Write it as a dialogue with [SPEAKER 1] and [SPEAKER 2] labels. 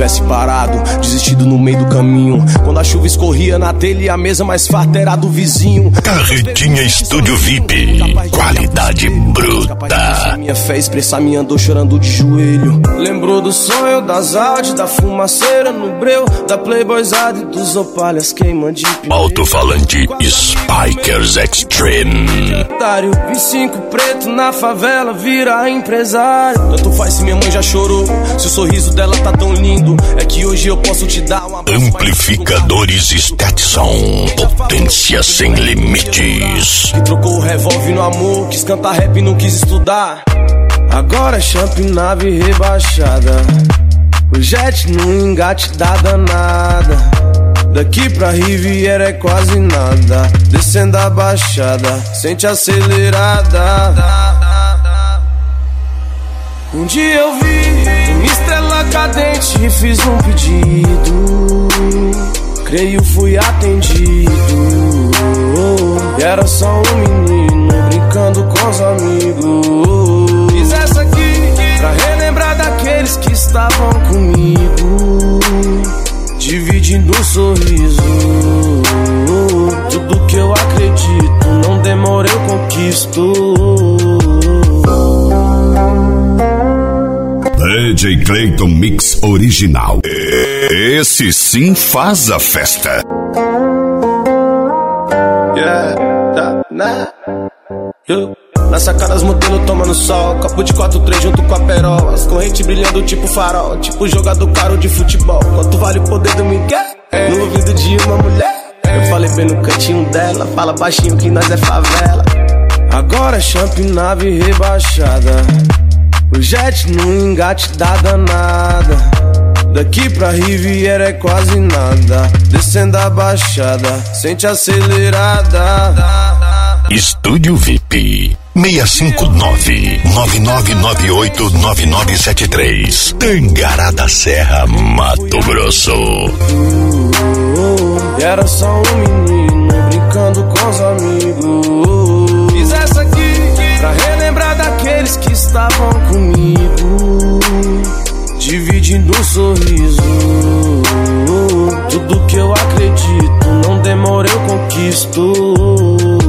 [SPEAKER 1] tivesse parado, desistido no meio do caminho. Quando a chuva escorria na telha e a mesa mais farta era do vizinho.
[SPEAKER 2] Carretinha Estúdio VIP, qualidade bruta.
[SPEAKER 1] Minha fé expressar minha dor chorando de joelho. Lembrou do sonho, das áudios, da fumaceira no breu, da playboyzada e dos opalhas queima de pneu.
[SPEAKER 2] Alto-falante Spikers Extreme.
[SPEAKER 1] V5 preto na favela vira empresário. Tanto faz se minha mãe já chorou, se o sorriso dela tá tão lindo. É que hoje eu posso te dar uma...
[SPEAKER 2] Amplificadores Stetson, potência sem limites.
[SPEAKER 1] Que trocou o revólver no amor, quis cantar rap e não quis estudar. Agora é champ nave rebaixada, o jet no engate da danada. Daqui pra Riviera é quase nada, descendo a baixada, sente acelerada. Um dia eu vi uma estrela cadente e fiz um pedido. Creio fui atendido. E era só um menino brincando com os amigos. Fiz essa aqui pra relembrar daqueles que estavam comigo, dividindo um sorriso. Tudo que eu acredito, não demora eu conquisto.
[SPEAKER 2] DJ Clayton Mix original. Esse sim faz a festa.
[SPEAKER 1] Na sacada as modelos tomando sol, copo de 4-3 junto com a perola, as correntes brilhando tipo farol, tipo jogador caro de futebol. Quanto vale o poder do Miguel no ouvido de uma mulher? Eu falei bem no cantinho dela, fala baixinho que nós é favela. Agora é champ nave rebaixada, o jet no engate da danada. Daqui pra Riviera é quase nada, descendo a baixada, sente acelerada.
[SPEAKER 2] Estúdio VIP 659-9998-9973, Tangará da Serra, Mato Grosso.
[SPEAKER 1] E era só um menino brincando com os amigos. Fiz essa aqui pra relembrar daqueles que estavam comigo, dividindo um sorriso. Tudo que eu acredito, não demora eu conquisto.